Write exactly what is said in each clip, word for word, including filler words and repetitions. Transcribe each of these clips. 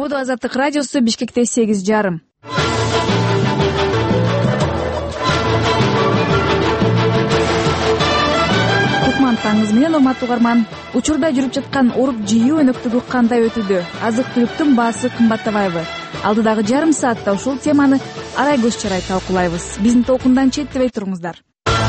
Жогоруда Азаттык радиосу, Бишкекте сегиз жарым. Таңыңыз менен, урматтуу угарман. Учурда жүрүп жаткан оруп жыйуу өнөктүгү кандай өтүүдө? Азык-түлүктүн баасы кымбаттабайбы? Алдыдагы жарым саатта ушул теманы арай көз чарай талкуулайбыз. Биздин толкундан четтебей туруңуздар.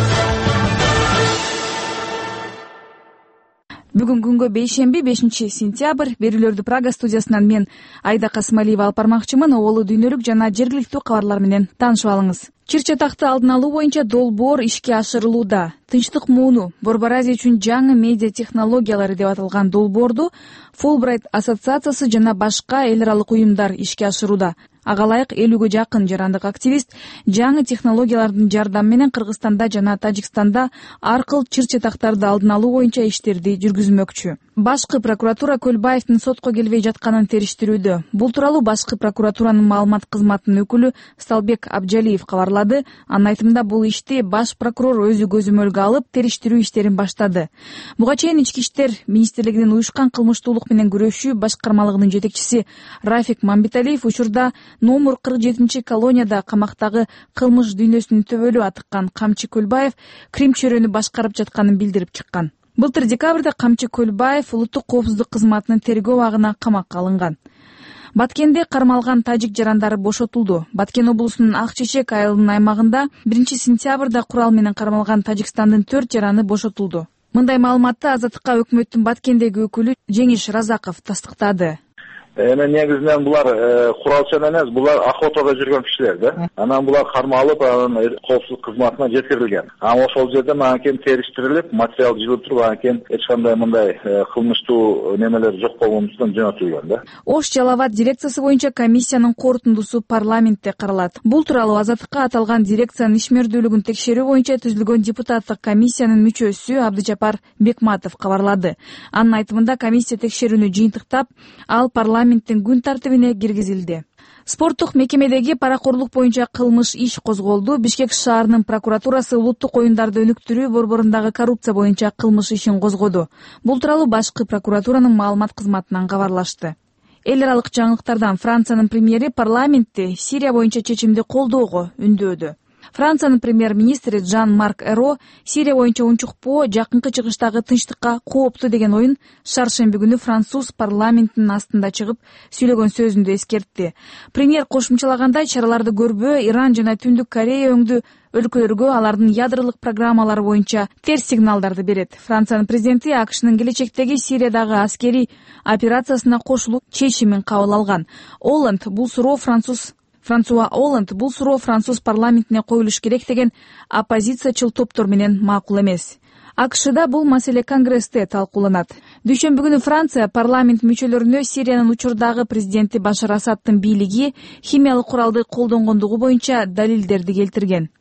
Бүгүн күнгө бейшемби, бешинчи сентябрь. Берүүлөрдү Прага студиясынан мен Айда Касымалиева алып бармакчымын. Олу дүйнөлүк жана жергиликтүү кабарлар менен таанышып алыңыз. Чыр чатакты алдын алуу боюнча долбоор ишке ашырылууда. Тынчтык мууну, Борбор Азия үчүн жаңы медиа технологиялары деп аталган долбоорду Fulbright ассоциациясы жана башка эл аралык уюмдар ишке ашырууда. Ага ылайык элүүгө жакын жарандык активист жаңы технологиялардын жардамы менен Кыргызстанда жана Тажикстанда ар кыл чыр чатактарды алдын алуу боюнча иштерди жүргүзмөкчү. Башкы прокуратура Көлбаевдин сотко келбей жатканын териштирүүдө. Бул тууралуу Башкы прокуратуранын маалымат кызматынын өкүлү Сталбек Абджалиев кабарлады. Анын айтымында бул ишти баш прокурор өзү көзөмөлгө алып, териштирүү иштерин баштады. Буга чейин Ички иштер министрлигинин уюшкан кылмыштуулук менен күрөшүү башкармалыгынын жетекчиси Рафик Мамбеталиев учурда номер кырк жетинчи колонияда камактагы кылмыш дүйнөсүнүн төбөлү атыккан Камчы Көлбаев Крим чөйрөнү башкарып жатканын билдирип чыккан. Былтыр декабрда Камчы Көлбаев улуттук коопсуздук кызматынын тергөө абагына камакка алынган. Баткенде кармалган тажик жарандары бошотулду. Баткен облусунун Ак Чечек айылынын аймагында биринчи сентябрда курал менен кармалган Тажикстандын төрт жараны бошотулду. Мындай маалыматты Азаттыкка өкмөттүн Баткендеги өкүлү Жеңиш Разаков тастыктады. Эми негизинен булар куралчан эмес, булар охотага жүргөн кишилер да. Анан булар кармалып, анан коопсуздук кызматына жеткирилген. Анан ошол жерде анан териштирилип, материал жылып туруп, анан эч кандай мындай кылмыштуу немелер жок болгондуктан жөнөтүлгөн да. Ош Жалал-Абад дирекциясы боюнча комиссиянын корутундусу парламентте каралат. Бул тууралуу Азаттыкка аталган дирекциянын ишмердүүлүгүн текшерүү боюнча түзүлгөн депутаттык комиссиянын мүчөсү Абдыжапар Бекматов кабарлады. Анын айтымында комиссия текшерүүнү жыйынтыктап, ал парламент күн тартибине киргизилди. Спорттук мекемедеги паракорлук боюнча кылмыш иш козголду. Бишкек шаарынын прокуратурасы улуттук оюндарды өнүктүрүү борборундагы коррупция боюнча кылмыш ишин козгоду. Бул тууралуу Башкы прокуратуранын маалымат кызматынан кабарлашты. Эл аралык жаңылыктардан Франциянын премьери парламентте Сирия боюнча чечимди колдоого үндөөдү. Франциянын премьер-министри Жан-Марк Эро Сирия боюнча унчукпоо жакынкы чыгыштагы тынчтыкка кооптуу деген оюн шаршемби күнү француз парламентинин астында чыгып сүйлөгөн сөзүндө эскертти. Премьер кошумчалагандай, чараларды көрбөө Иран жана Түндүк Корея өңдүү өлкөлөргө алардын ядролук программалары боюнча терс сигналдарды берет. Франциянын президенти АКШнын келечектеги Сириядагы аскерий операциясына кошулуу чечимин кабыл алган. Оланд бул суроо француз Франсуа Оланд бул суроо француз парламентине коюлуш керек деген оппозициячыл топтор менен макул эмес. АКШда бул маселе Конгрессте талкууланат. Дүйшөмбү күнү Франция парламент мүчөлөрүнө Сириянын учурдагы президенти Башар Асадтын бийлиги химиялык куралды колдонгондугу боюнча далилдерди келтирген.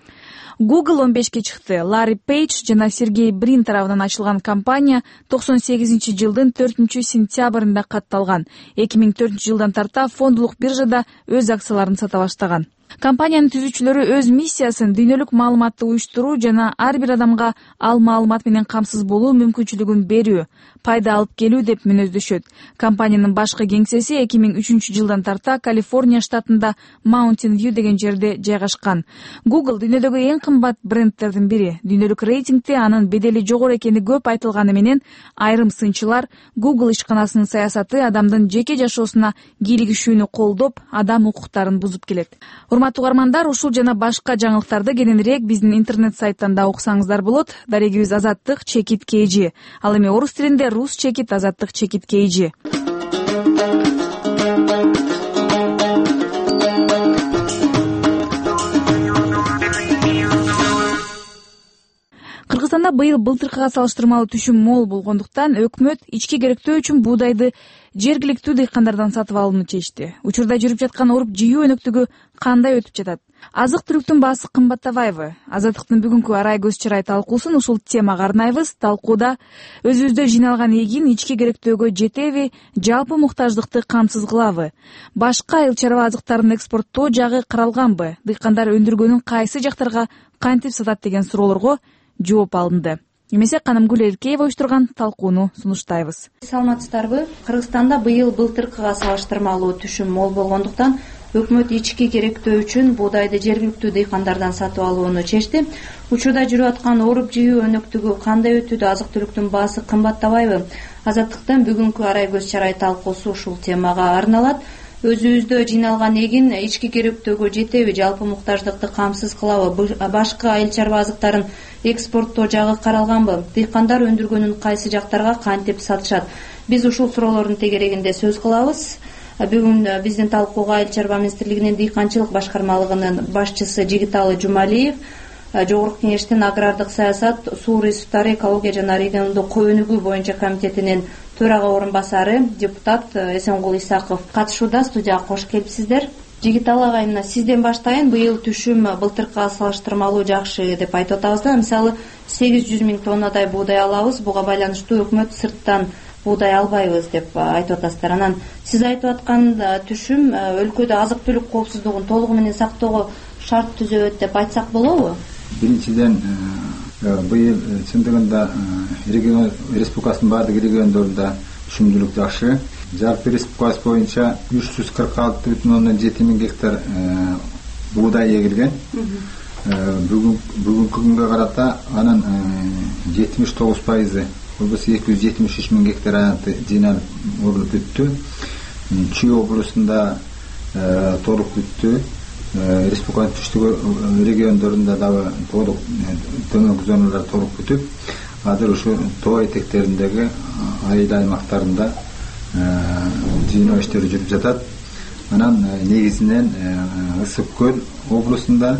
Google он бешке чыкты. Ларри Пейдж жана Сергей Брин тарабынан ачылган компания токсон сегизинчи жылдын төртүнчү сентябрында катталган. эки миң төртүнчү жылдан тарта фондулук биржада өз акцияларын сата баштаган. Компаниянын түзүүчүлөрү өз миссиясын дүйнөлүк маалыматты уюштуруу жана ар бир адамга ал маалымат менен камсыз болуу мүмкүнчүлүгүн берүү, пайда алып келүү деп мүнөздөшөт. Компаниянын башкы кеңсеси эки миң үчүнчү жылдан тарта Калифорния штатында Mountain View деген жерде жайгашкан. Google дүйнөдөгү эң кымбат брендтердин бири. Дүйнөлүк рейтингде анын бедели жогору экени көп айтылганы менен айрым сынчылар Google ишканасынын саясаты адамдын жеке жашоосуна кийлигишүүнү колдоп, адам укуктарын бузуп келет. Урматтуу угармандар, ушул жана башка жаңылыктарды кененирээк биздин интернет сайттан да уксаңыздар болот. Дарегибиз Азаттык чекит kg. Ал эми орус тилинде рус чекит Азаттык чекит kg. Кыргызстанда быйыл былтыркыга салыштырмалуу түшүм мол болгондуктан өкмөт ички керектөө үчүн буудайды жергиликтүү дыйкандардан сатып алууну чечти. Учурда жүрүп жаткан оруп жыйуу өнөктүгү кандай өтүп жатат? Азык-түлүктүн баасы кымбаттабайбы? Азаттыктын бүгүнкү арай көз чарай талкуусун ушул темага арнайбыз. Талкууда өзүбүздө жиналган эгин ички керектөөгө жетеби, жалпы муктаждыкты камсыз кылабы? Башка айыл чарба азыктарын экспорттоо жагы каралганбы? Дыйкандар өндүргөнүн кайсы жактарга кантип сатат деген суроолорго жооп алынды. эмесе Канымгүл Эркеева уюштурган талкууну сунуштайбыз. Саламатсыздарбы? Кыргызстанда быйыл былтыркыга салыштырмалуу түшүм мол болгондуктан өкмөт ички керектөө үчүн буудайды жергиликтүү дыйкандардан сатып алууну чечти. Учурда жүрүп аткан ооруп жыйуу өнөктүгү кандай өтүүдө, азык-түлүктүн баасы кымбаттабайбы? Азаттыктын бүгүнкү арай көз чарай талкуусу ушул темага арналат. Өзүбүздө жыйналган эгин ички керектөөгө жетеби, жалпы муктаждыкты камсыз кылабы, башка айыл чарба азыктарын экспорттоо жагы каралганбы, дыйкандар өндүргөнүн кайсы жактарга кантип сатышат? Биз ушул суроолордун тегерегинде сөз кылабыз. Бүгүн биздин талкууга Айыл чарба министрлигинин дыйканчылык башкармалыгынын башчысы Жигиталы Жумалиев, Жогорку Кеңештин агрардык саясат, суу ресурстары, экология жана региондук өнүгүү боюнча комитетинин төрага орун басары депутат Эсенгул Исаков катышууда. Студияга кош келипсиздер. Жигиталы агай, мына сизден баштайын. Быйыл түшүм былтыркыга салыштырмалуу жакшы деп айтып атабыз да. Мисалы сегиз жүз миң тоннадай буудай алабыз. Буга байланыштуу өкмөт сырттан буудай албайбыз деп айтып атасыздар. Анан сиз айтып аткан түшүм өлкөдө азык-түлүк коопсуздугун толугу менен сактоого шарт түзөт деп айтсак болобу? Биринчиден, быйыл чындыгында регион республикасынын баардык региондорунда түшүмдүүлүк жакшы. Жалпы республикасы боюнча үч жүз кырк алты бүтүн ондон жети миң гектар буудай эгилген. Бүгүнкү күнгө карата анын жетимиш тогуз пайызы, болбосо эки жүз жетимиш үч миң гектар аянты жыйналып орулуп бүттү. Чүй облусунда толук бүттү. Республиканын түштүк региондорунда дагы толук, төмөнкү зоналар толук бүтүп, азыр ушу тоо этектериндеги айыл аймактарында жыйноо иштери жүрүп жатат. Анан негизинен Ысык көл облусунда,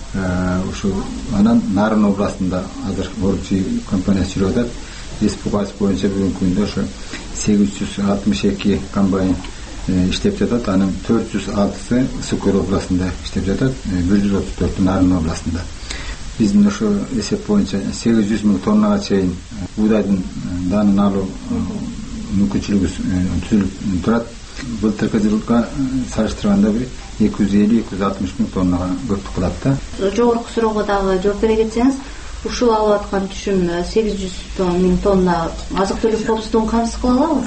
ушу анан Нарын областында азыр орчу компаниясы жүрүп атат. Республикасы боюнча бүгүнкү күндө ошо сегиз жүз алтымыш эки комбайн иштеп жатат. Анын төрт жүз алтысы Ысык көл областында иштеп жатат, бир жүз отуз төртү Нарын областында. Биздин ошо эсеп боюнча сегиз жүз миң тоннага чейин буудайдын данын алуу мүмкүнчүлүгү түзүлүп турат. Былтыркы жылга салыштырганда бир эки жүз элүү эки жүз алтымыш миң тоннага көптүк кылат да. Жогорку суроого дагы жооп бере кетсеңиз, ушул алып аткан түшүм сегиз жүз миң тонна азык-түлүк коопсуздугун камсыз кыла алабы?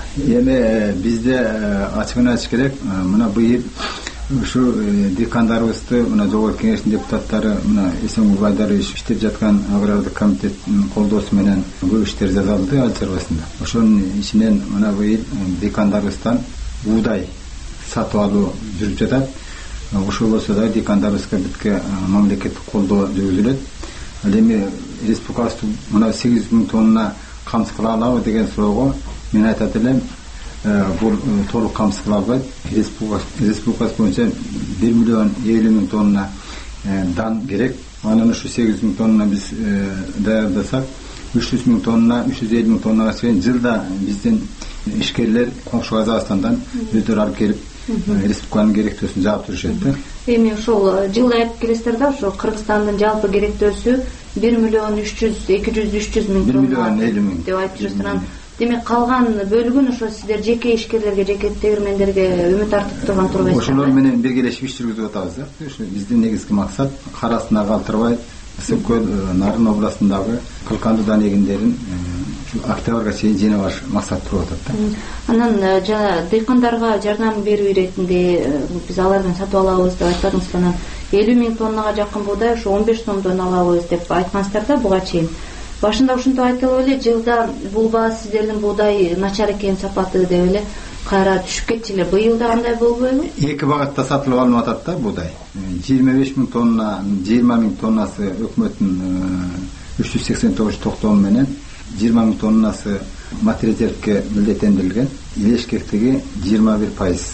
Эми бизде ачыгын айтыш керек, мына быйыл ушу дыйкандарыбызды мына Жогорку Кеңештин депутаттары мына Эсенгул Байдарович иштеп жаткан агрардык комитеттин колдоосу менен көп иштер жасалды айыл чарбасында. Ошонун ичинен мына быйыл дыйкандарыбыздан буудай сатып алуу жүрүп жатат. Ошол болсо да дыйкандарыбызга битке мамлекеттик колдоо жүргүзүлөт. Ал эми республикасы мына сегиз жүз миң тонна камсыз кыла алабы деген суроого мен айтат элем, бул толук камсыз кыла албайт. Республикасы боюнча бир миллион элүү миң тонна дан керек. Анан ушу сегиз жүз миң тонна биз даярдасак, үч жүз миң тонна, үч жүз элүү миң тоннага чейин жылда биздин ишкерлер коңшу Казакстандан өздөрү алып келип республиканын керектөөсүн жаап турушат да. Эми ошол жылда айтып келесиздер да, ошо Кыргызстандын жалпы керектөөсү бир миллион үч жүз, эки жүз, үч жүз миң тонна. бир миллион элүү миң деп айтып жүрсүңөр. Демек калган бөлүгүн ошо сиздер жеке ишкерлерге, жеке тегирмендерге үмүт артып турган турбайсыздар. Ошолор менен биргелешип иш жүргүзүп атабыз да. Ошо биздин негизги максат карасына калтырбай Ысык көл Нарын областындагы кылкандуу дан эгиндерин октябрга чейин жыйнап алыш максат туруп атат да. Анан жана дыйкандарга жардам берүү иретинде биз алардан сатып алабыз деп айтпадыңызбы? Анан элүү миң тоннага жакын буудай ошо он беш сомдон алабыз деп айткансыздар да буга чейин. Башында ушинтип айтылып эле, жылда бул баа сиздердин буудай начар экен сапаты деп эле кайра түшүп кетчү эле. Быйылда кандай болбойбу? Эки багытта сатылып алынып атат да буудай. жыйырма беш миң тонна, жыйырма миң тоннасы өкмөттүн үч жүз сексен тогуз токтому менен, жыйырма миң тоннасы материалдерге милдеттендирилген. Илешкектиги жыйырма бир пайыз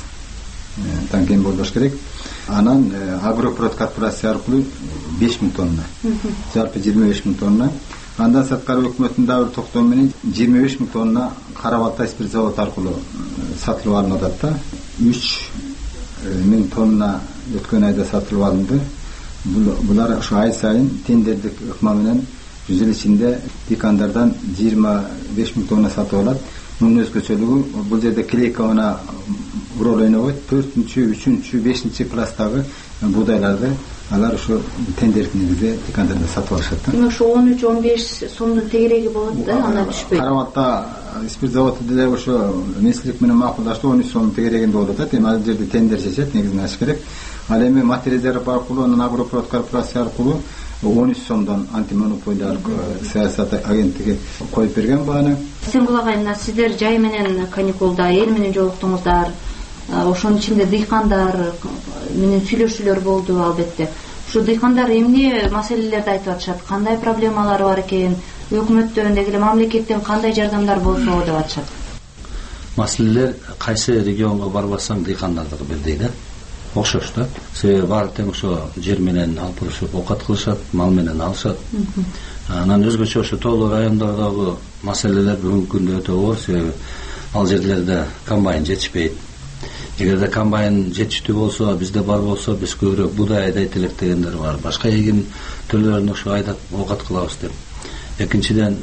дан кем болбош керек. Анан Агропрод корпорация аркылуу беш миң тонна. Жалпы жыйырма беш миң тонна. Андан сырткары өкмөттүн дагы бир токтому менен жыйырма беш миң тонна Кара Балтай спирт завод аркылуу сатылып алынып атат да. үч миң тонна өткөн айда сатылып алынды. Булар ошо ай сайын тендердик ыкма менен жүз жыл ичинде дыйкандардан жыйырма беш миң тонна сатып алат. Мунун өзгөчөлүгү бул жерде клейка мына роль ойнобойт. төртүнчү, үчүнчү, бешинчи класстагы буудайларды алар ошо тендердик негизде дыйкандардан сатып алышат да. Демек ошо он үч он беш сомдун тегереги болот да, анда түшпөйт. Карабатта спирт заводу деле ошо министрлик менен макулдаштуу он үч сом тегерегинде болот да. Эми ал жерде тендер чечет, негизинен ачыш керек. Ал эми материалдер аркылуу, анан Агропрод корпорация аркылуу он үч сомдон антимонополиялык саясат агенттиги коюп берген бааны. Сенгул агай, мына сиздер жай менен каникулда эл менен жолуктуңуздар. Ошонун ичинде дыйкандар менен сүйлөшүүлөр болду албетте. Ушу дыйкандар эмне маселелерди айтып атышат, кандай проблемалары бар экен, өкмөттөн деги эле мамлекеттен кандай жардамдар болсо деп атышат. Маселелер кайсы регионго барбасаң дыйкандардыгы бирдей да, окшош да. Себеби баары тең ошо жер менен алпырышып оокат кылышат, мал менен алышат. Анан өзгөчө ошо тоолуу райондордогу маселелер бүгүнкү күндө өтө оор, себеби ал жерлерде комбайн жетишпейт. Эгерде комбайн жетиштүү болсо, бизде бар болсо, биз көбүрөөк буудай айдайт элек дегендер бар. Башка эгин түрлөрүн ошо айдап оокат кылабыз деп. Экинчиден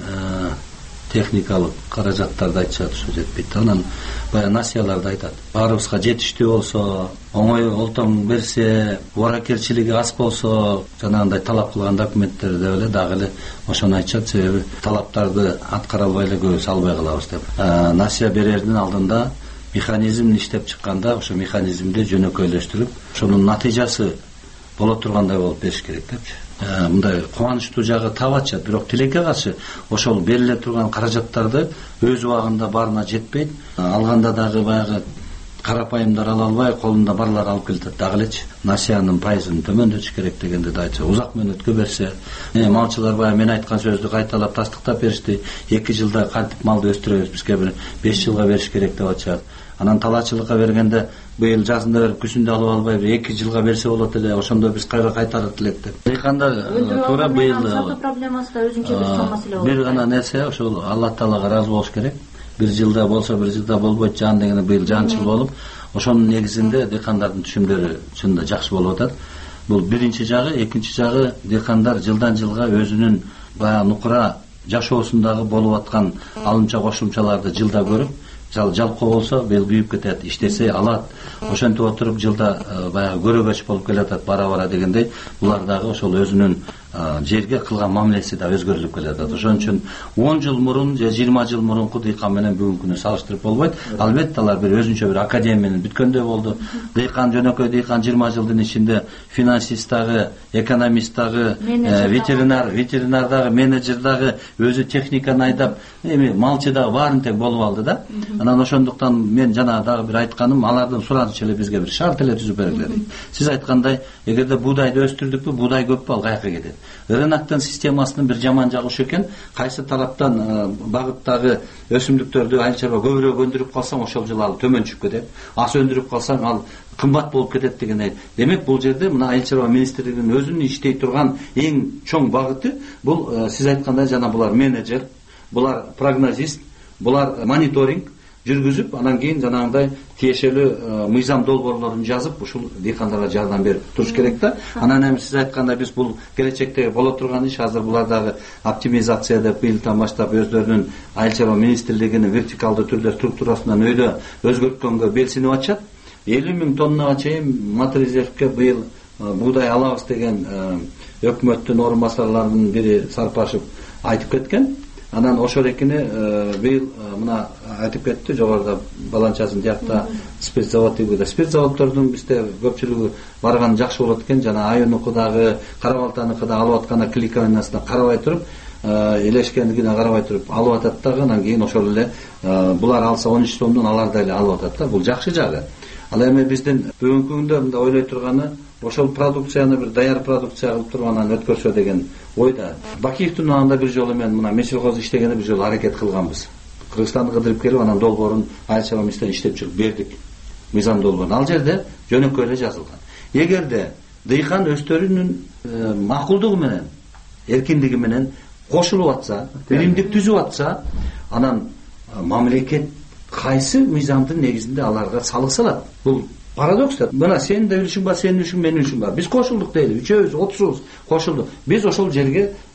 техникалык каражаттарды айтышат, ошо жетпейт. Анан баягы насыяларды айтат. Баарыбызга жетиштүү болсо, оңой олтоң берсе, ооракерчилиги аз болсо, жанагындай талап кылган документтер деп эле дагы эле ошону айтышат, себеби талаптарды аткара албай эле көбүс албай калабыз деп. Насыя берердин алдында механизм иштеп чыкканда, ошо механизмди жөнөкөйлөштүрүп, ошонун натыйжасы боло тургандай болуп бериш керек депчи. Мындай кубанычтуу жагы таап атышат, бирок тилекке каршы ошол бериле турган каражаттарды өз убагында баарына жетпейт. Алганда дагы баягы карапайымдар ала албай, колунда барлар алып келет дагы элечи. Насыянын пайызын төмөндөтүш керек дегенди да айтса, узак мөөнөткө берсе, малчылар баягы мен айткан сөздү кайталап тастыктап беришти. эки жылда кантип малды өстүрөбүз, бизге бир беш жылга бериш керек деп атышат. Анан талаачылыкка бергенде быйыл жазында берип күзүндө алып албай бир эки жылга берсе болот эле, ошондо биз кайра кайтарат элек деп. Дыйкандар туура быйыл проблемасы да өзүнчө бир чоң маселе болот. Бир гана нерсе, ошол Алла Таалага ыраазы болуш керек. Бир жылда болсо, бир жылда болбойт, жан дегене быйыл жанчыл болуп, ошонун негизинде дыйкандардын түшүмдөрү чынында жакшы болуп атат. Бул биринчи жагы, экинчи жагы дыйкандар жылдан жылга өзүнүн баягы нукура жашоосундагы болуп аткан алымча кошумчаларды жылда көрүп, Жал жалко болсо бел күйүп кетет, иштесе алат. Ошентип отуруп жылда баягы көрөгөч болуп келатат бара-бара дегендей, булар дагы ошол өзүнүн жерге кылган мамилеси да өзгөрүлүп келатат. Ошон үчүн он жыл мурун же жыйырма жыл мурунку дыйкан менен бүгүнкүнү салыштырып болбойт. Албетте алар бир өзүнчө бир академия менен бүткөндөй болду. Дыйкан жөнөкөй дыйкан жыйырма жылдын ичинде финансист дагы, экономист дагы, ветеринар, ветеринар дагы, менеджер дагы, өзү техниканы айдап, эми малчы дагы баарын тең болуп алды да. Анан ошондуктан мен жана дагы бир айтканым, алардын суранычы эле бизге бир шарт эле түзүп бергиле дейт. Сиз айткандай, эгерде буудайды өстүрдүкпү, буудай көппү, ал каяка кетет. Рыноктун системасынын бир жаман жагы ошо экен, кайсы тараптан багыттагы өсүмдүктөрдү айыл чарба көбүрөөк өндүрүп калсаң, ошол жылы ал төмөн чыгып кетет. Аз өндүрүп калсаң, ал кымбат болуп кетет дегендей. Демек бул жерде мына айыл чарба министрлигинин өзүнүн иштей турган эң чоң багыты бул сиз айткандай жана булар менеджер, булар прогнозист, булар мониторинг жүргүзүп, анан кийин жанагындай тиешелүү мыйзам долбоорлорун жазып, ушул дыйкандарга жардам берип туруш керек да. Анан эми сиз айткандай биз бул келечекте боло турган иш, азыр булар дагы оптимизация деп быйылдан баштап өздөрүнүн айыл чарба министрлигинин вертикалдуу түрдө структурасынан өйдө өзгөрткөнгө белсинип атышат. элүү миң тоннага чейин матрезервке быйыл буудай алабыз деген өкмөттүн орун басарларынын бири Сарпашев айтып кеткен. Анан ошол экини быйыл мына айтып кетти, жогоруда баланчасын жакта спирт завод дейбиз. Спирт заводдордун бизде көпчүлүгү барган жакшы болот экен, жана Айонуку дагы, Карабалтаныкы да алып атканда кликанасына карабай туруп, элешкендигине карабай туруп алып атат дагы, анан кийин ошол эле булар алса он үч сомдон алар да эле алып атат да. Бул жакшы жагы. Ал эми биздин бүгүнкү күндө мында ойлой турганы, ошол продукцияны бир даяр продукция кылып туруп анан өткөрсө деген ойда. Бакиевдин анда бир жолу мен мына Мешелкоз иштегенде бир жолу аракет кылганбыз. Кыргызстанды кыдырып келип анан долбоорун айыл чарба министрлигине иштеп чыгып бердик. Мыйзам долбоорун. Ал жерде жөнөкөй эле жазылган. Эгерде дыйкан өстөрүнүн макулдугу менен, эркиндиги менен кошулуп атса, биримдик түзүп атса, анан мамлекет кайсы мыйзамдын негизинде аларга салык салат? Бул парадокс да. Мына сенин да үлүшүң бар, сенин үлүшүң, менин үлүшүм бар. Биз кошулдук дейли, үчөөбүз, отузубуз кошулдук. Биз ошол жерге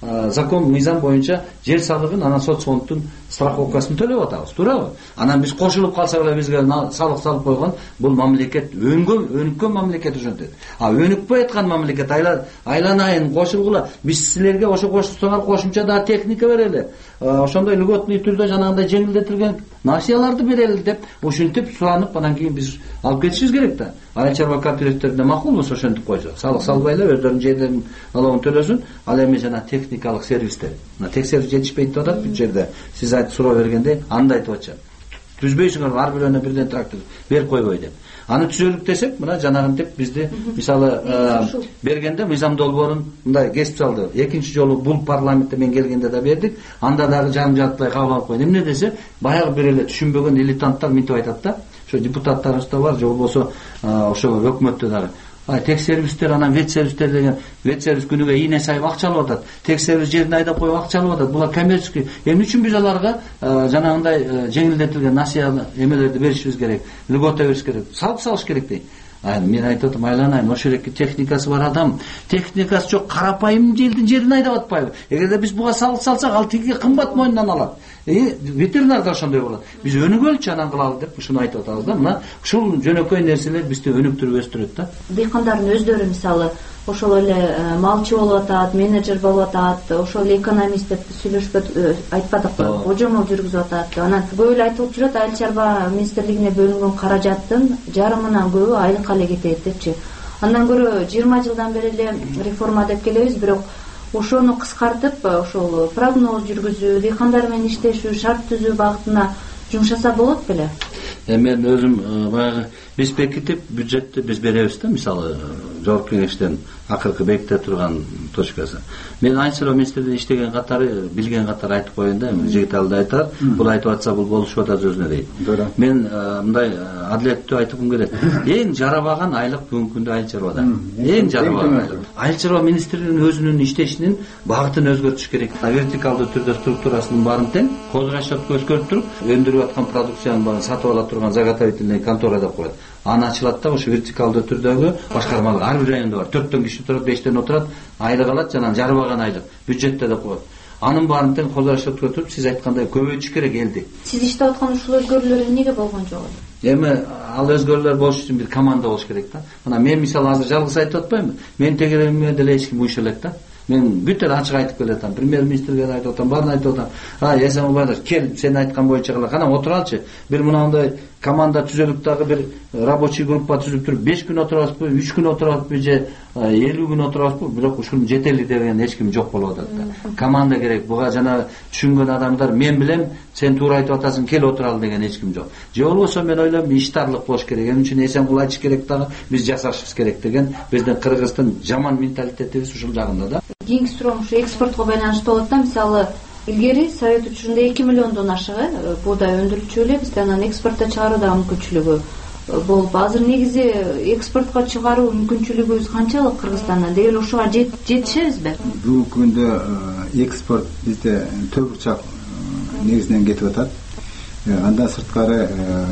закон мыйзам боюнча жер салыгын анан соцфонддун страховкасын төлөп атабыз, туурабы? Анан биз кошулуп калсак эле бизге салык салып койгон, бул мамлекет өнгөн, өнүккөн мамлекет ошентет. А өнүкпөй аткан мамлекет айланайын кошулгула, биз силерге ошо кошсоңор кошумча да техника берели. Ошондой льготный түрдө жанагындай жеңилдетилген насыяларды берели деп ушинтип суранып, анан кийин биз алып кетишибиз керек да. Айыл чарба кооперативдеринде макулбуз ошентип койсо. Салык салбай эле өздөрүнүн жерлерин налогун төлөсүн, ал эми жана техникалык сервистер. Мына текшерип жетишпейт деп атат бул жерде. Сиз айтып суроо бергенде андай айтып атчы. Түзбөйсүңөр, ар бирөөнө бирден трактор берип койбой деп. Аны түзөлүк десек, мына жанагынтип бизди мисалы бергенде мыйзам долбоорун мындай кесип салды. Экинчи жолу бул парламентте мен келгенде да бердик. Анда дагы жарым жартылай кабыл алып койду. Эмне десе, баягы бир эле түшүнбөгөн илитанттар мынтип айтат да. Ошо депутаттарыбызда бар, же болбосо ошо өкмөттө дагы. Ай, текшерибиздер, анан вет сервистер деген, вет сервис күнүгө ийне сайып акча алып атат. Текшерибиз жерин айдап коюп акча алып атат. Булар коммерческий. Эмне үчүн биз аларга жанагындай жеңилдетилген насыя эмелерди беришибиз керек, льгота бериш керек, салык салыш керек дейт. Мен айтып атам, айланайын, ошол жерге техникасы бар адам, техникасы жок карапайым жердин жерин айдап атпайбы? Эгерде биз буга салык салсак, ал тиги кымбат мойнунан алат. Э, ветеринарда ошондой болот. Биз өнүгөлчү анан кылалы деп ушуну айтып атабыз да. Мына ушул жөнөкөй нерселер бизди өнүктүрүп өстүрөт да. Дыйкандардын өздөрү мисалы ошол эле малчы болуп атат, менеджер болуп атат, ошол эле экономист деп сүйлөшпөт айтпадыкпы, божомол жүргүзүп атат. Анан көп эле айтылып жүрөт, айыл чарба министрлигине бөлүнгөн каражаттын жарымынан көбү айлыкка эле кетет депчи. Андан көрө жыйырма жылдан бери эле реформа деп келебиз, бирок ошону кыскартып, ошол прогноз жүргүзүү, дыйкандар менен иштешүү, шарт түзүү багытына жумшаса болот беле? Мен өзүм баягы биз бекитип бюджетти биз беребиз да, мисалы жогорку кеңештен акыркы беките турган точкасы. Мен айыл чарба министрлигинде иштеген катары, билген катары айтып коеюн да, Жигиталы да айтат, бул айтып атса бул болушуп атат өзүнө дейт. Мен мындай адилеттүү айтып келет. Эң жарабаган айлык бүгүнкү күндө айыл чарбада. Эң жарабаган айлык. Айыл чарба министрлигинин өзүнүн иштешинин багытын өзгөртүш керек. Вертикалдуу түрдө структурасынын баарын тең, кол расчетко өзгөртүп туруп, өндүрүп аткан продукциянын баарын сатып ала турган заготовительный контора деп коет. Аны ачылат да, ошо вертикалдуу түрдөгү башкармалык ар бир районда бар. төрттөн киши турат, бештен отурат, айлык алат, жана жарбаган айлык бюджетте деп коет. Анын баарын тең кол расчетко өтүп, сиз айткандай көбөйтүш керек элди. Сиз иштеп аткан ушул өзгөрүүлөр эмнеге болгон жок? Эми ал өзгөрүүлөр болуш үчүн бир команда болуш керек да. Мына мен мисалы азыр жалгыз айтып атпаймынбы? Мен тегереме деле эч ким уюша элек да. Мен бүт эле ачык айтып келатам. Премьер-министрге айтып атам, баарын айтып атам. А, Эсенбай, кел, сен айткан боюнча кыла. Кана отуралчы. Бир мынандай команда түзөлүп дагы бир рабочий группа түзүп туруп беш күн отурабызбы, үч күн отурабызбы же элүү күн отурабызбы, бирок ушуну жетели деген эч ким жок болуп атат да. Команда керек. Буга жана түшүнгөн адамдар мен билем, сен туура айтып атасың, кел отуралы деген эч ким жок. Же болбосо мен ойлойм, иштарлык болуш керек. Эмне үчүн Эсенкул айтыш керек дагы, биз жасашыбыз керек деген биздин Кыргыздын жаман менталитетибиз ушул жагында да. Кийинки суроом ушу экспортко байланыштуу болот да. Мисалы илгери совет учурунда эки миллиондон ашыгы буудай өндүрүлчү эле, бизде анан экспортко чыгаруу да мүмкүнчүлүгү болуп. Азыр негизи экспортко чыгаруу мүмкүнчүлүгүбүз канчалык Кыргызстандан? Дегеле ушуга жетишебизби? Бүгүнкү күндө экспорт бизде төрт бурчак негизинен кетип атат. Андан сырткары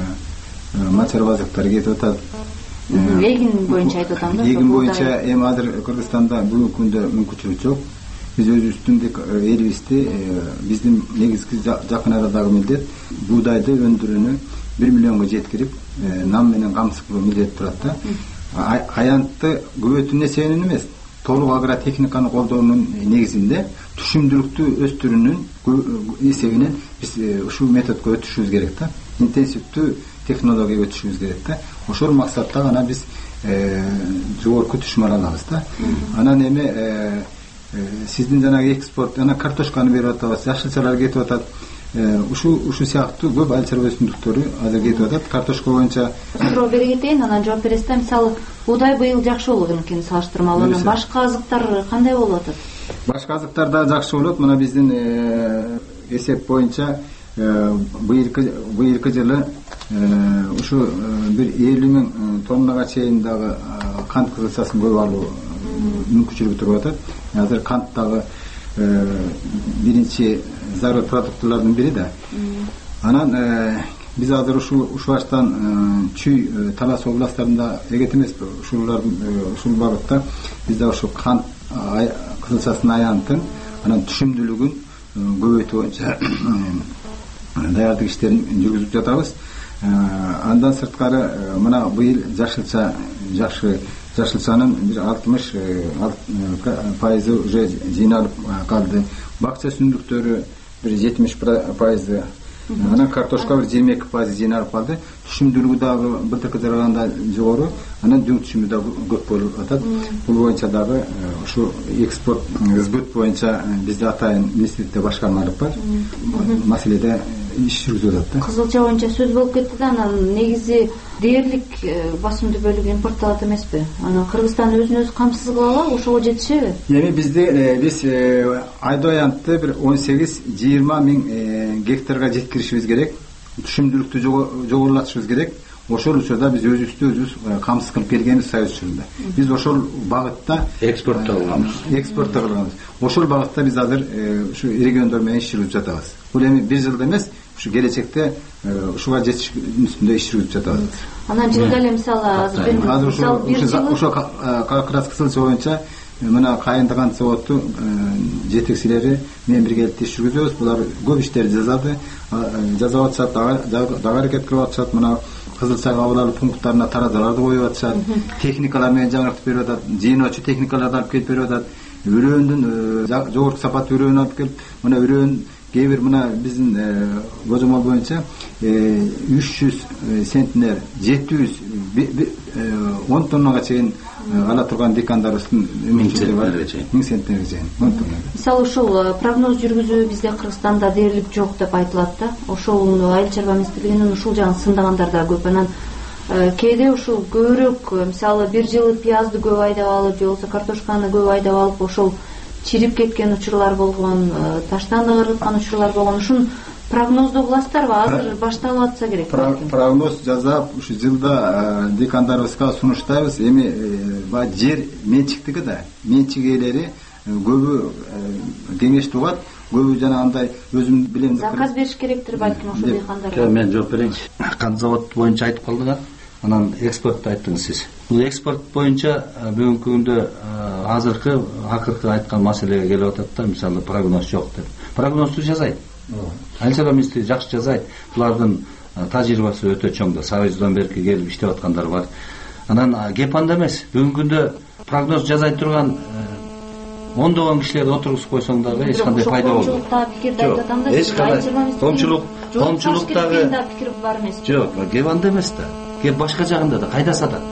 мачарбаздыктар кетип атат. Эгин боюнча айтып атам да. Эгин боюнча эми азыр Кыргызстанда бүгүнкү күндө мүмкүнчүлүк жок. Биз өзүбүздүн элибизди, биздин негизги жакын арадагы милдет буудайды өндүрүүнү бир миллионго жеткирип, нам менен камсыз кылуу милдет турат да. Аянтты көбөйтүүнүн эсебинен эмес, толук агротехниканы колдоонун негизинде түшүмдүүлүктү өстүрүүнүн эсебинен биз ушул методко өтүшүбүз керек да. Интенсивдүү технологияга өтүшүбүз керек да. Ошол максатта гана биз жогорку түшүм алабыз да. Анан эми сиздин жанагы экспорт, анан картошканы берип атабыз, жашылчалар кетип атат. Ушул ушул сыяктуу көп айыл чарба өсүмдүктөрү азыр кетип атат. Картошка боюнча суроо бере кетейин, анан жооп бересиз да. Мисалы, буудай быйыл жакшы болгон экен салыштырмалуу. Анан башка азыктар кандай болуп атат? Башка азыктар да жакшы болот. Мына биздин эсеп боюнча быйылкы быйылкы жылы ушу бир элүү миң тоннага чейин дагы кант кызылчасын көп алуу мүмкүнчүлүгү туруп атат. Азыр кант дагы биринчи зарыл продуктылардын бири да. Анан биз азыр ушул ушул баштан Чүй, Талас областтарында эгет эмеспи? Ушулардын ушул багытта бизде ошо кант кызылчасынын аянтын анан түшүмдүүлүгүн көбөйтүү боюнча даярдык иштерин жүргүзүп жатабыз. Андан сырткары мына быйыл жашылча жакшы жашылчанын бир алтымыш пайызы уже жыйналып калды. Бакча сүмдүктөрү бир жетимиш пайызы, анан картошка бир жыйырма эки пайыз жыйналып калды. Түшүмдүүлүгү дагы былтыркы жарганда жогору, анан дүң түшүмү да көп болуп атат. Бул боюнча дагы ушу экспорт сбыт боюнча бизде атайын министрликте башкарма алып бар. Маселеде иш жүргүзүп атат. Кызылча боюнча сөз болуп кетти да, анан негизи дээрлик басымдуу бөлүгү импортталат эмеспи? Анан Кыргызстан өзүн өзү камсыз кыла алабы? Ошого жетишеби? Эми бизде биз айда аянтты бир он сегиз жыйырма миң гектарга жеткиришибиз керек. Түшүмдүүлүктү жогорулатышыбыз керек. Ошол учурда биз өзүбүздү өзүбүз камсыз кылып келгенбиз союз учурунда. Биз ошол багытта экспортто кылганбыз. Экспортто кылганбыз. Ошол багытта биз азыр ушу региондор менен иш жүргүзүп жатабыз. Бул эми бир жылда эмес, ушу келечекте ушуга жетиш үстүндө иш жүргүзүп жатабыз. Анан жылда эле мисалы азыр мисалы бир жыл ошо как раз кысылча боюнча мына кайындаган заводтун жетекчилери менен биргеликте иш жүргүзөбүз. Булар көп иштерди жазады, жазып атышат, дагы аракет кылып атышат. Мына кызылча кабыл алуу пункттарына таразаларды коюп атышат, техникалар менен жаңыртып берип атат, жыйноочу техникаларды алып келип берип атат. Үрөндүн жогорку сапаттуу үрөөнү алып келип, мына үрөөн кээ бир мына биздин божомол боюнча үч жүз центнер жети жүз он тоннага чейин ала турган декандарыбыздын мүмкүнчүлүгү бар. миң центнерге чейин он тонна. Мисалы ушул прогноз жүргүзүү бизде Кыргызстанда дээрлик жок деп айтылат да. Ошол айыл чарба министрлигинин ушул жагын сындагандар да көп. Анан кээде ушул көбүрөөк мисалы бир жылы пиязды көп айдап алып, же болбосо картошканы көп айдап алып, ошол чирип кеткен учурлар болгон, таштан ыргыткан учурлар болгон. Ушун прогноздоо кыласыздарбы? Азыр башталып атса керек. Прогноз жасап, ушу жылда декандарыбызга сунуштайбыз. Эми баягы жер менчиктиги да, менчик ээлери көбү кеңешти угат, көбү жана андай өзүм билем заказ бериш керектир балким ошол декандарга. Мен жооп берейинчи. Кант завод боюнча айтып калдыңар. Анан экспортты айттыңыз сиз. Бул экспорт боюнча бүгүнкү күндө азыркы акыркы айткан маселеге келип атат да, мисалы прогноз жок деп. Прогнозду жазайт. Айыл чарба министри жакшы жазайт. Булардын тажрыйбасы өтө чоң да, союздан берки келип иштеп аткандар бар. Анан кеп анда эмес. Бүгүнкү күндө прогноз жазай турган ондогон кишилерди отургузуп койсоң дагы эч кандай пайда болбойт. Эч кандай коомчулук, коомчулуктагы пикир бар эмес. Жок, кеп анда эмес да. Кеп башка жагында да кайда сатат?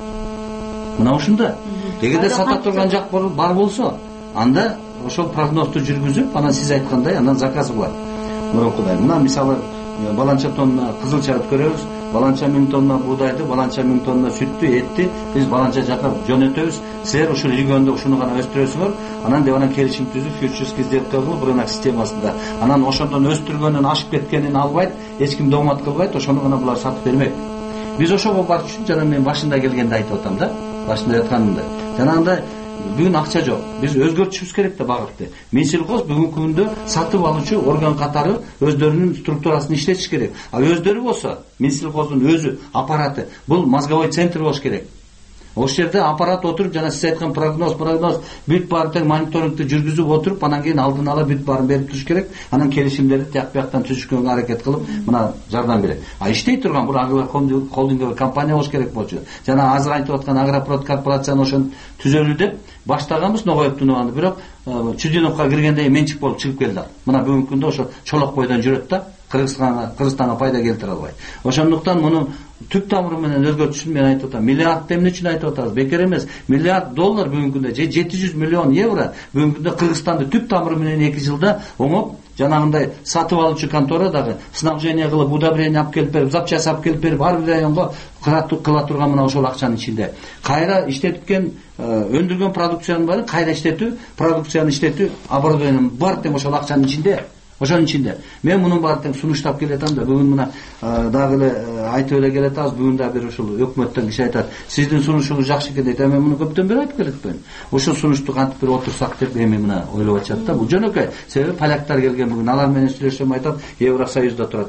Мына ушунда. Эгерде сата турган жак бар болсо, анда ошол прогнозду жүргүзүп, анан сиз айткандай, анан заказ кылат. Мурункудай. Мына мисалы баланча тонна кызылча көрөбүз, баланча миң тонна буудайды, баланча миң тонна сүттү, этти биз баланча жака жөнөтөбүз. Силер ушул региондо ушуну гана өстүрөсүңөр, анан деп анан келишим түзүп, фьючерский сделка кылып, рынок системасында. Анан ошондон өстүргөнүн ашып кеткенин албайт, эч ким домат кылбайт, ошону гана булар сатып бермек. Биз ошого барыш үчүн жана мен башында келгенде айтып атам да, башында айтканымда. Жанагындай бүгүн акча жок. Биз өзгөртүшүбүз керек да багытты. Минсельхоз бүгүнкү күндө сатып алуучу орган катары өздөрүнүн структурасын иштетиш керек. А өздөрү болсо Минсельхоздун өзү аппараты бул мозговой центр болуш керек. Ошол жерде аппарат отуруп, жана сиз айткан прогноз, прогноз бүт баарын мониторингди жүргүзүп отуруп, анан кийин алдын ала бүт баарын берип туруш керек. Анан келишимдерди тияк бияктан түзүшкөнгө аракет кылып, мына жардам берет. А иштей турган бул агро холдинговый компания болуш керек болчу. Жана азыр айтып аткан Агропрод корпорацияны ошон түзөлү деп баштаганбыз Ногаевдун, бирок Чудиновго киргенде менчик болуп чыгып келди. Мына бүгүнкү күндө ошо чолок бойдон жүрөт да, Кыргызстанга, Кыргызстанга пайда келтире албайт. Ошондуктан муну түп тамыры менен өзгөртүшүн мен айтып атам. Миллиард эмне үчүн айтып атабыз? Бекер эмес. Миллиард доллар бүгүнкү күндө же жети жүз миллион евро бүгүнкү күндө Кыргызстанды түп тамыры менен эки жылда оңоп, жанагындай сатып алуучу контора дагы снабжение кылып, удобрение алып келип берип, запчасть алып келип берип, ар бир районго кыла турган мына ошол акчанын ичинде. Кайра иштеткен, өндүргөн продукциянын баарын кайра иштетүү, продукцияны иштетүү, оборудованиянын бар тең ошол акчанын ичинде. Ошонун ичинде мен мунун баарын тең сунуштап келатам да, бүгүн мына дагы эле айтып эле келатабыз. Бүгүн да бир ушул өкмөттөн киши айтат, сиздин сунушуңуз жакшы экен дейт. Мен муну көптөн бери айтып келатпаймынбы? Ушул сунушту кантип бир отурсак деп эми мына ойлоп атышат да. Бул жөнөкөй. Себеби поляктар келген бүгүн, алар менен сүйлөшсөм айтат, Евросоюзда турат алар.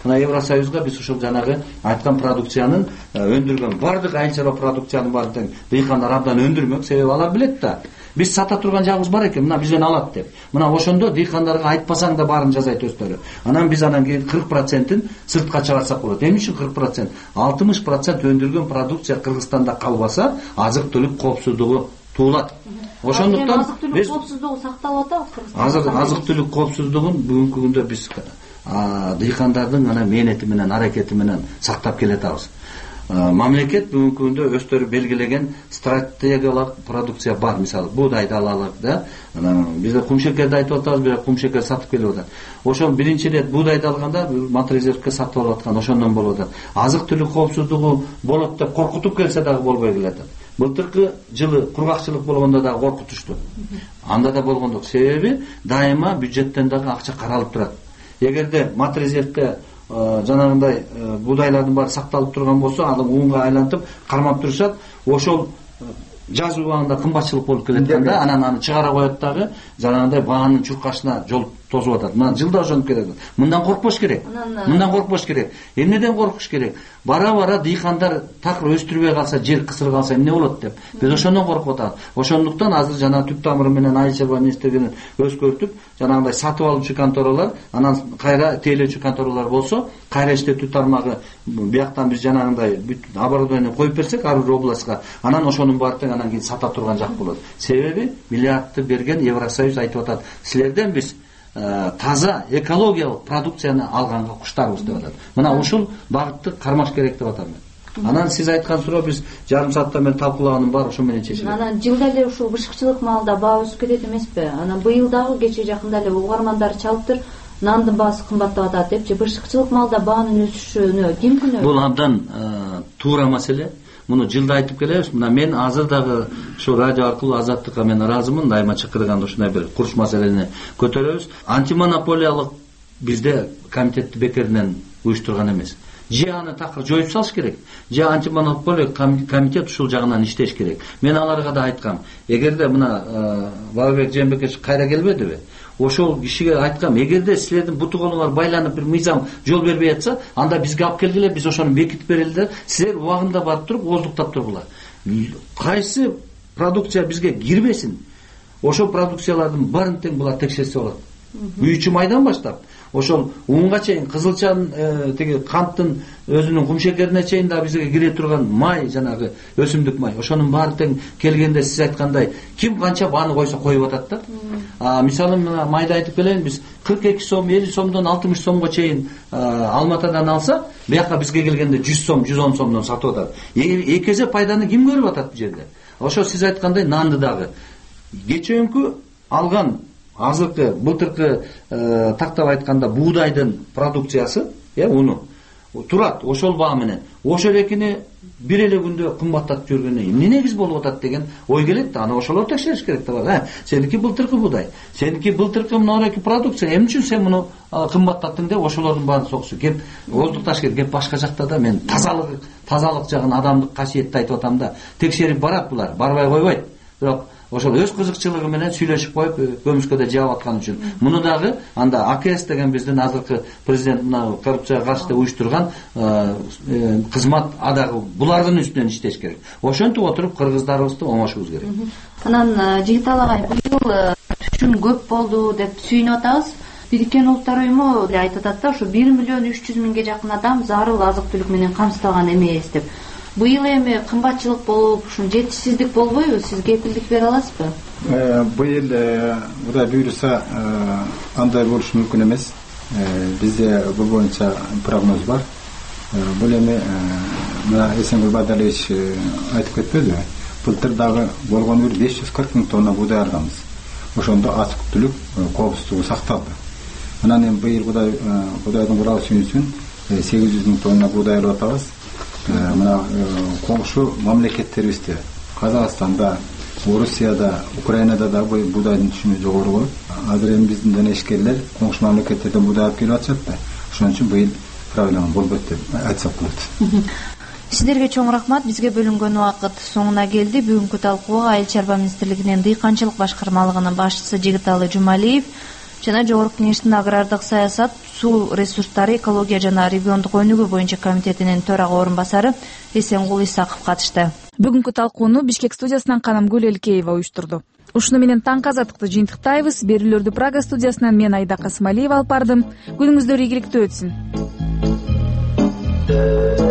мына Евросоюзга биз ушул жанагы айткан продукциянын өндүргөн бардык айыл чарба продукциянын баардыгын дыйкандар абдан өндүрмөк, себеби алар билет да. Биз сата турган жагыбыз бар экен, мына бизден алат деп. Мына ошондо дыйкандарга айтпасаң да баарын жасайт өздөрү. Анан биз анан кийин кырк процентин сыртка чыгарсак болот. Эмне үчүн кырк процент? алтымыш процент өндүргөн продукция Кыргызстанда калбаса, азык-түлүк коопсуздугу туулат. Ошондуктан азык-түлүк коопсуздугу сакталып атабы Кыргызстанда? Азыр азык-түлүк коопсуздугун бүгүнкү күндө биз дыйкандардын ана мээнети менен, аракети менен сактап келатабыз. Мамлекет бүгүнкү күндө өздөрү белгилеген стратегиялык продукция бар. Мисалы, буудайды алалык да. Бизде кумшекерди айтып атабыз, бирок кумшекер сатып келип атат. Ошол биринчи ирет буудайды алганда матрезервке сатып алып аткан, ошондон болуп атат. Азык-түлүк коопсуздугу болот деп коркутуп келсе дагы болбой келатат. Былтыркы жылы кургакчылык болгондо дагы коркутушту. Анда да болгондук. Себеби дайыма бюджеттен дагы акча каралып турат. Эгерде матрезервке жанагындай буудайлардын баары сакталып турган болсо, аны унга айлантып кармап турушат, ошол жаз убагында кымбатчылык болуп келетканда, анан аны чыгара коет дагы, жанагындай баанын чуркашына жол тосуп атат. Мына жылда ошонуп келет. Мындан коркпош керек. Мындан коркпош керек. Эмнеден коркуш керек? Бара-бара дыйкандар такыр өстүрбөй калса, жер кысыр калса эмне болот деп. Биз ошондон коркуп атабыз. Ошондуктан азыр жана түп тамыры менен айыл чарба министрлигинин өзгөртүп, жанагындай сатып алуучу конторалар, анан кайра тейлөөчү конторалар болсо, кайра иштетүү тармагы бияктан биз жанагындай бүт оборудование коюп берсек ар бир областка, анан ошонун баардыгын анан кийин сата турган жак болот. Себеби миллиардты берген Евросоюз айтып атат. Силерден биз таза экологиялык продукцияны алганга куштарбыз деп атат. Мына ушул багытты кармаш керек деп атам мен. Анан сиз айткан суроо биз жарым саатта мен талкуулаганым бар, ошо менен чечилет. Анан жылда эле ушул бышыкчылык маалда баа өсүп кетет эмеспи? Анан быйыл дагы кече жакында эле угармандар чалыптыр, нандын баасы кымбаттап атат депчи. Бышыкчылык маалда баанын өсүшүнө ким күнөө? Бул абдан туура маселе. Муну жылда айтып келебиз. Мына мен азыр дагы ушу радио аркылуу Азаттыкка мен ыраазымын. Дайыма чакырганда ушундай бир курч маселени көтөрөбүз. Антимонополиялык бизде комитетти бекеринен уюштурган эмес. Же аны такыр жоюп салыш керек, же антимонополия комитет ушул жагынан иштеш керек. Мен аларга да айткам. Эгерде мына Бабабек Жээнбекович кайра келбедиби? Ошол кишиге айткам, эгерде силердин буту колуңар байланып бир мыйзам жол бербей атса, анда бизге алып келгиле, биз ошону бекитип берели, силер убагында барып туруп ооздуктап тургула. Кайсы продукция бизге кирбесин, ошол продукциялардын баарын тең булар текшерсе болот. Үй ичи майдан баштап, ошол унга чейин, кызылчанын теги канттын өзүнүн кумшекерине чейин да бизге кире турган май, жанагы өсүмдүк май, ошонун баары тең келгенде сиз айткандай ким канча бааны койсо коюп атат да. А мисалы мына майда айтып келейин, биз кырк эки сом, элүү сомдон алтымыш сомго чейин Алматадан алса, бияка бизге келгенде жүз сом, жүз он сомдон сатып атат. Эки эсе пайданы ким көрүп атат бул жерде? Ошо сиз айткандай нанды дагы кечөөнкү алган азыркы былтыркы тактап айтканда буудайдын продукциясы, э, уну турат ошол баа менен. Ошол экини бир эле күндө кымбаттап жүргөнү эмне негиз болуп атат деген ой келет да. Аны ошолор текшериш керек да бар. Э, сеники былтыркы буудай, сеники былтыркы мынауреки продукция, эмне үчүн сен муну кымбаттаттың деп ошолордун баарын соксу кеп ооздукташ керек. Кеп башка жакта да мен тазалык, тазалык жагын, адамдык касиетти айтып атам да. Текшерип барат булар, барбай койбойт. Бирок ошол өз кызыкчылыгы менен сүйлөшүп коюп көмүскөдө жаап аткан үчүн. Муну дагы анда АКС деген биздин азыркы президент мына коррупцияга каршы уюштурган кызмат адагы булардын үстүнөн иштеш керек. Ошентип отуруп кыргыздарыбызды оңошубуз керек. Анан Жигитал агай, быйыл түшүм көп болду деп сүйүнүп атабыз. Бириккен Улуттар уюму айтып атат да, ушу бир миллион үч жүз миңге жакын адам зарыл азык-түлүк менен камсыздалган эмес деп. Быйыл эми кымбатчылык болуп, ушун жетишсиздик болбойбу? Сиз кепилдик бере аласызбы? Быйыл Кудай буйруса андай болушу мүмкүн эмес. Бизде бул боюнча прогноз бар. Бул эми мына Эсенгул Бадалович айтып кетпедиби? Былтыр дагы болгону бир беш жүз кырк миң тонна буудай алганбыз. Ошондо азык-түлүк коопсуздугу сакталды. Анан эми быйыл Кудай Кудайдын куралы сүйүнсүн сегиз жүз миң тонна буудай алып атабыз. Мына коңшу мамлекеттерибизде, Казакстанда, Орусияда, Украинада да буудайдын түшүмү жогору болуп, азыр эми биздин жана ишкерлер коңшу мамлекеттерден буудай алып келип атышат да. Ошон үчүн быйыл проблема болбойт деп айтсак болот. Сиздерге чоң рахмат. Бизге бөлүнгөн убакыт соңуна келди. Бүгүнкү талкууга Айыл чарба министрлигинин дыйканчылык башкармалыгынын башчысы Жигиталы Жумалиев жана Жогорку Кеңештин агрардык саясат, суу ресурстары, экология жана региондук өнүгүү боюнча комитетинин төрага орун басары Эсенгул Исаков катышты. Бүгүнкү талкууну Бишкек студиясынан Канамгүл Элкеева уюштурду. Ушуну менен таңкы азаттыкты жыйынтыктайбыз. Берүүлөрдү Прага студиясынан мен Айда Касымалиева алып бардым. Күнүңүздөр ийгиликтүү өтсүн.